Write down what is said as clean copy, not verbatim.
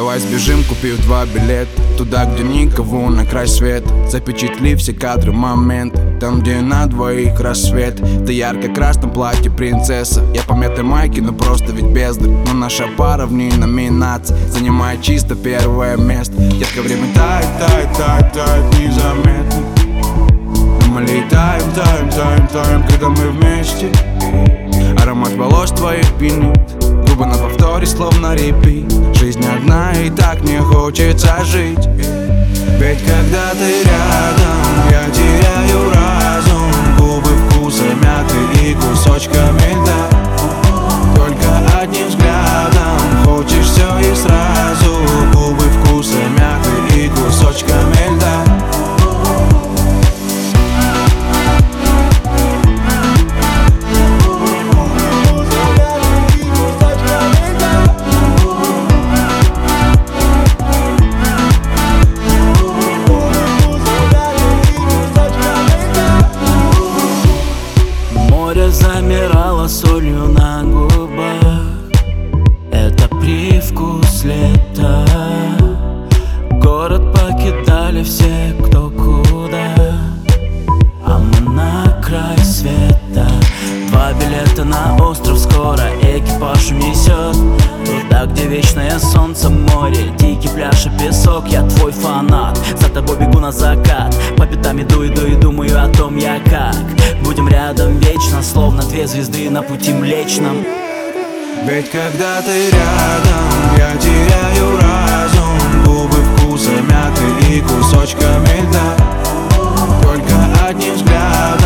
Давай сбежим, купив 2 билета туда, где никого, на край света. Запечатли все кадры, моменты там, где на двоих рассвет. Ты ярко-красном платье принцесса, я по мятной майке, но просто ведь бездарь. Но наша пара в ней номинация занимает чисто первое место. Детка, время тает, тает, тает, тает незаметно. Мы летаем, таем, таем, таем, когда мы вместе. Аромат волос твоих пьянит, губы на повторе, словно репит. Жизнь одна и так не хочется жить. Ведь когда ты рядом, я теряю разум. Губы вкуса мяты и кусочками льда. Только одним взглядом хочешь все и сразу. Губы вкуса мяты и кусочками льда. Замирала солью на губах, это привкус лета. Город покидали все, кто куда, а мы на край света. 2 билета на остров, скоро экипаж унесет туда, где вечное солнце, море, дикий пляж и песок. Я твой фанат, за тобой бегу на закат. По пятам иду, иду и думаю о том, я как будем рядом вечно, словно 2 звезды на пути Млечном. Ведь когда ты рядом, я теряю разум. Губы вкуса мяты и кусочками льда. Только одним взглядом